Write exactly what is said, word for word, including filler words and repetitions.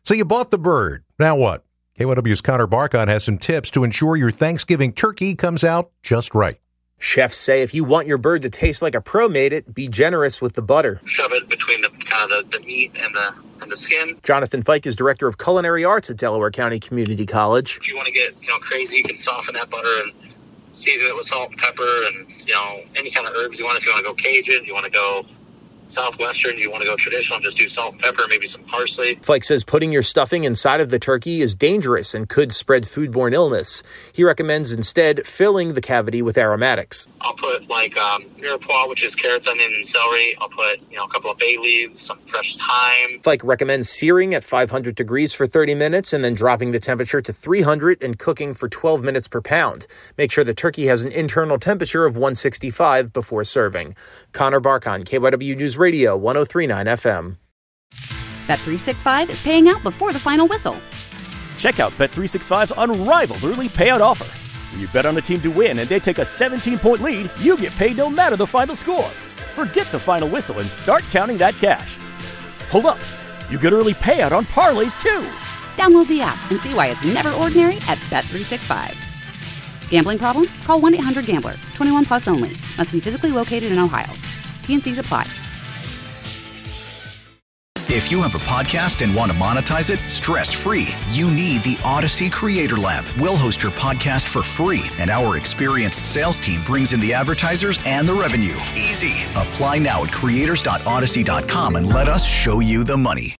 So you bought the bird. Now what? K Y W's Connor Barkon has some tips to ensure your Thanksgiving turkey comes out just right. Chefs say if you want your bird to taste like a pro made it, be generous with the butter. Shove it between the kind of the, the meat and the and the skin. Jonathan Fike is director of culinary arts at Delaware County Community College. If you want to get you know crazy, you can soften that butter and season it with salt and pepper and you know any kind of herbs you want. If you want to go Cajun, you want to go Southwestern, you want to go traditional, just do salt and pepper, maybe some parsley. Fike says putting your stuffing inside of the turkey is dangerous and could spread foodborne illness. He recommends instead filling the cavity with aromatics. I'll put like um, mirepoix, which is carrots, onion, and celery. I'll put you know a couple of bay leaves, some fresh thyme. Fike recommends searing at five hundred degrees for thirty minutes and then dropping the temperature to three hundred and cooking for twelve minutes per pound. Make sure the turkey has an internal temperature of one sixty-five before serving. Connor Barkon, K Y W News Radio, one oh three point nine F M. Bet three sixty-five is paying out before the final whistle. Check out Bet three sixty-five's unrivaled early payout offer. When you bet on a team to win and they take a seventeen-point lead, you get paid no matter the final score. Forget the final whistle and start counting that cash. Hold up. You get early payout on parlays, too. Download the app and see why it's never ordinary at Bet three sixty-five. Gambling problem? Call one eight hundred gambler. twenty-one plus only. Must be physically located in Ohio. T and C's apply. If you have a podcast and want to monetize it stress-free, you need the Odyssey Creator Lab. We'll host your podcast for free, and our experienced sales team brings in the advertisers and the revenue. Easy. Apply now at creators dot odyssey dot com and let us show you the money.